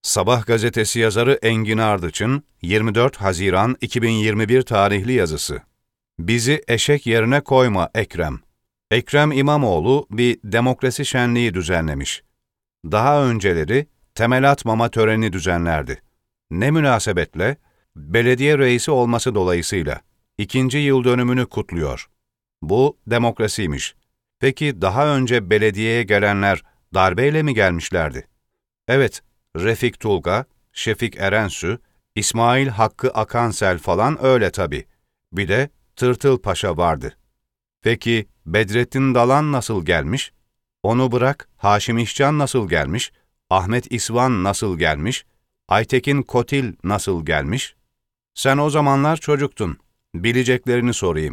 Sabah gazetesi yazarı Engin Ardıç'ın 24 Haziran 2021 tarihli yazısı. Bizi eşek yerine koyma Ekrem. Ekrem İmamoğlu bir demokrasi şenliği düzenlemiş. Daha önceleri temel atmama töreni düzenlerdi. Ne münasebetle? Belediye reisi olması dolayısıyla 2. yıl dönümünü kutluyor. Bu demokrasiymiş. Peki daha önce belediyeye gelenler darbeyle mi gelmişlerdi? Evet, Refik Tulga, Şefik Erensü, İsmail Hakkı Akansel falan öyle tabii. Bir de Tırtıl Paşa vardı. Peki Bedrettin Dalan nasıl gelmiş? Onu bırak, Haşim İşcan nasıl gelmiş? Ahmet İsvan nasıl gelmiş? Aytekin Kotil nasıl gelmiş? Sen o zamanlar çocuktun. Bileceklerini sorayım.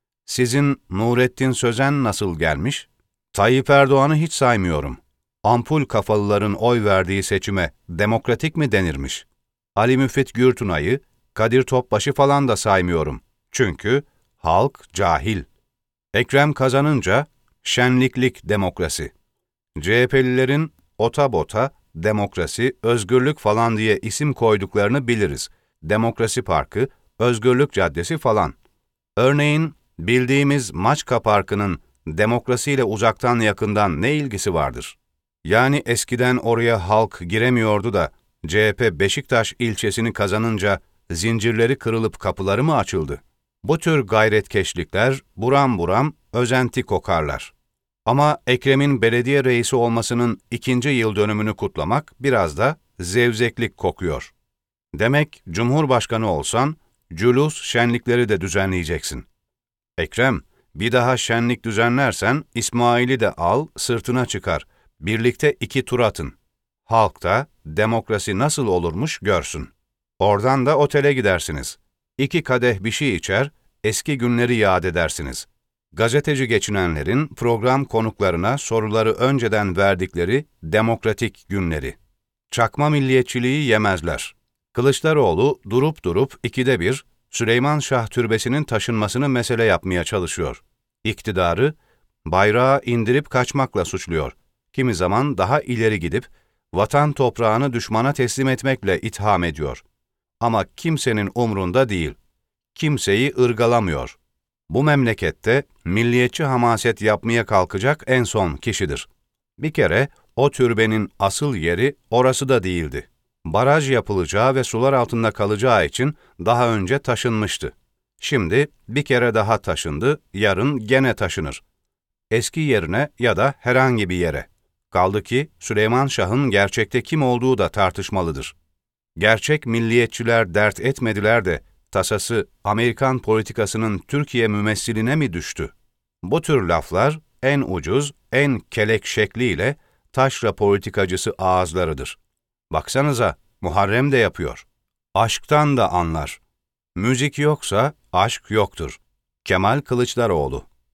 Sizin Nurettin Sözen nasıl gelmiş? Tayyip Erdoğan'ı hiç saymıyorum. Ampul kafalıların oy verdiği seçime demokratik mi denirmiş? Ali Müfit Gürtunay'ı, Kadir Topbaş'ı falan da saymıyorum. Çünkü halk cahil. Ekrem kazanınca şenliklik demokrasi. CHP'lilerin ota bota demokrasi, özgürlük falan diye isim koyduklarını biliriz. Demokrasi Parkı, Özgürlük Caddesi falan. Örneğin bildiğimiz Maçka Parkı'nın demokrasiyle uzaktan yakından ne ilgisi vardır? Yani eskiden oraya halk giremiyordu da CHP Beşiktaş ilçesini kazanınca zincirleri kırılıp kapıları mı açıldı? Bu tür gayretkeşlikler buram buram özenti kokarlar. Ama Ekrem'in belediye reisi olmasının 2. yıl dönümünü kutlamak biraz da zevzeklik kokuyor. Demek Cumhurbaşkanı olsan, cülus şenlikleri de düzenleyeceksin. Ekrem, bir daha şenlik düzenlersen İsmail'i de al, sırtına çıkar. Birlikte 2 tur atın. Halk da demokrasi nasıl olurmuş görsün. Oradan da otele gidersiniz. 2 kadeh bir şey içer, eski günleri yad edersiniz. Gazeteci geçinenlerin program konuklarına soruları önceden verdikleri demokratik günleri. Çakma milliyetçiliği yemezler. Kılıçdaroğlu durup 2'de 1 Süleyman Şah Türbesi'nin taşınmasını mesele yapmaya çalışıyor. İktidarı bayrağı indirip kaçmakla suçluyor. Kimi zaman daha ileri gidip vatan toprağını düşmana teslim etmekle itham ediyor. Ama kimsenin umrunda değil. Kimseyi ırgalamıyor. Bu memlekette milliyetçi hamaset yapmaya kalkacak en son kişidir. Bir kere o türbenin asıl yeri orası da değildi. Baraj yapılacağı ve sular altında kalacağı için daha önce taşınmıştı. Şimdi bir kere daha taşındı, yarın gene taşınır. Eski yerine ya da herhangi bir yere. Kaldı ki Süleyman Şah'ın gerçekte kim olduğu da tartışmalıdır. Gerçek milliyetçiler dert etmediler de tasası Amerikan politikasının Türkiye mümessiline mi düştü? Bu tür laflar en ucuz, en kelek şekliyle taşra politikacısı ağızlarıdır. Baksanıza, Muharrem de yapıyor. Aşktan da anlar. Müzik yoksa aşk yoktur. Kemal Kılıçdaroğlu.